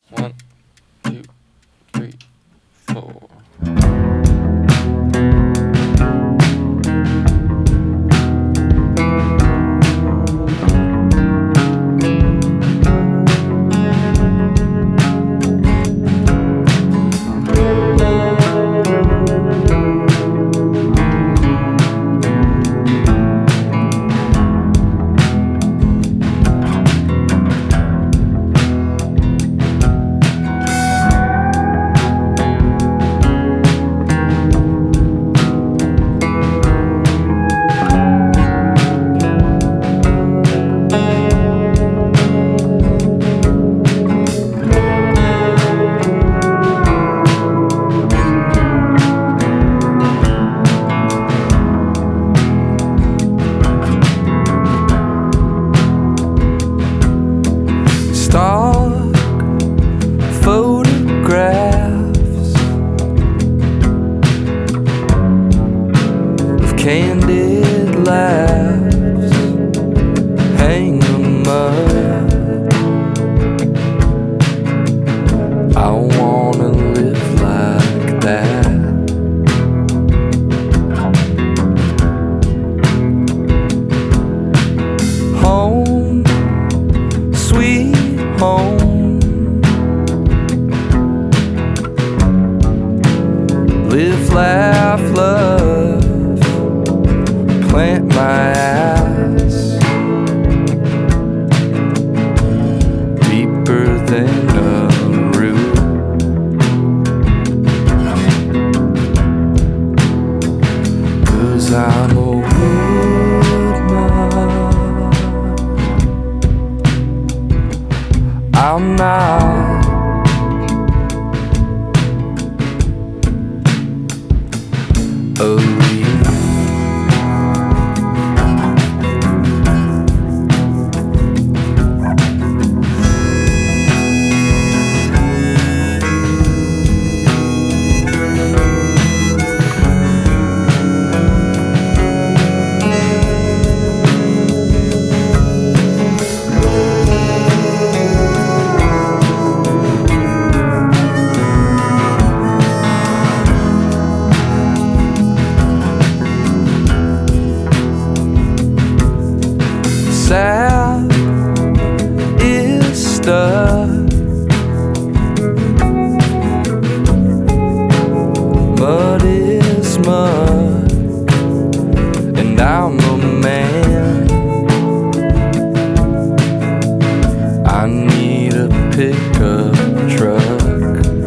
1, 2, 3, 4. Stock photographs of candid laughs hang 'em up. I wanna live like that. Home, sweet home. Live, laugh, love. Plant my ass deeper than a root. 'Cause I'm a woodman. I'm not a leaf. Sad is stuck. Mud is mud, and I'm a man. I need a pickup truck.